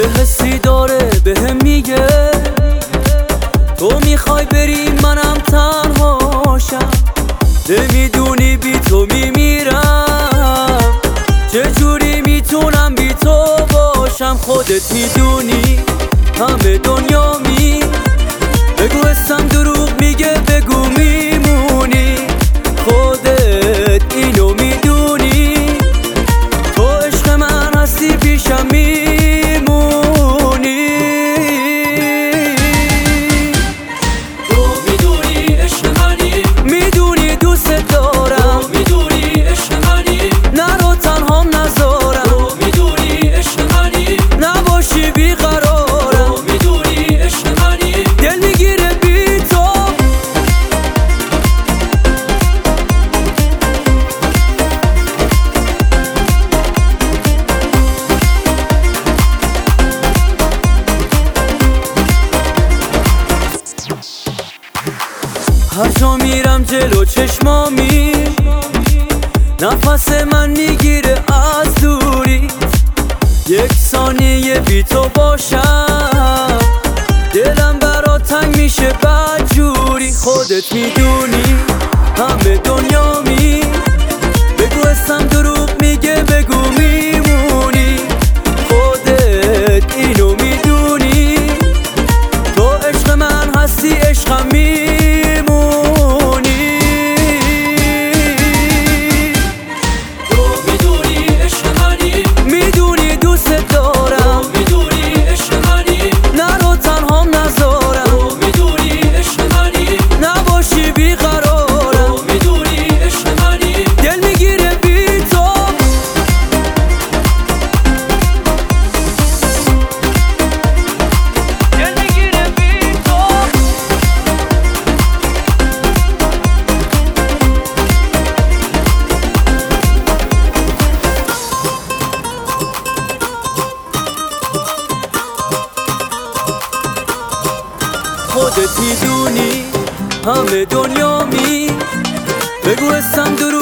یه حسی داره بهم میگه تو میخوای بری منم تنهاشم، نمیدونی بی تو میمیرم، چجوری میتونم بی تو باشم؟ خودت میدونی همه دنیا بگو اسم دروغ میگه بگو میمونی، خودت اینو میدونی، تو عشق من هستی پیشم میمونی. تو میدونی عشق منی، میدونی دوست دارم، تو میدونی عشق منی، نرو تنهام نذارم، تو میدونی عشق منی، نباشی بیقرارم، تو میدونی عشق منی، دل میگیره بی تو. هر جا میرم جلو چشمامی، نفس من میگیره از دوری، یک ثانیه بی تو باشم دلم برا تنگ میشه بدجوری، خودت میدونی همه دنیا بگو اسم دروغ میگه بگو میمونی، خودت اینو میدونی، تو عشق من هستی عشقم میمونی. تو میدونی عشق منی، میدونی دوست دارم، تو میدونی عشق منی، نرو تنهام نذارم، تو میدونی عشق منی، نباشی بیقرارم، تو میدونی عشق منی، دل میگیره بی تو. دل میگیره بی تو. خودت میدونی همه دنیا بگو اسم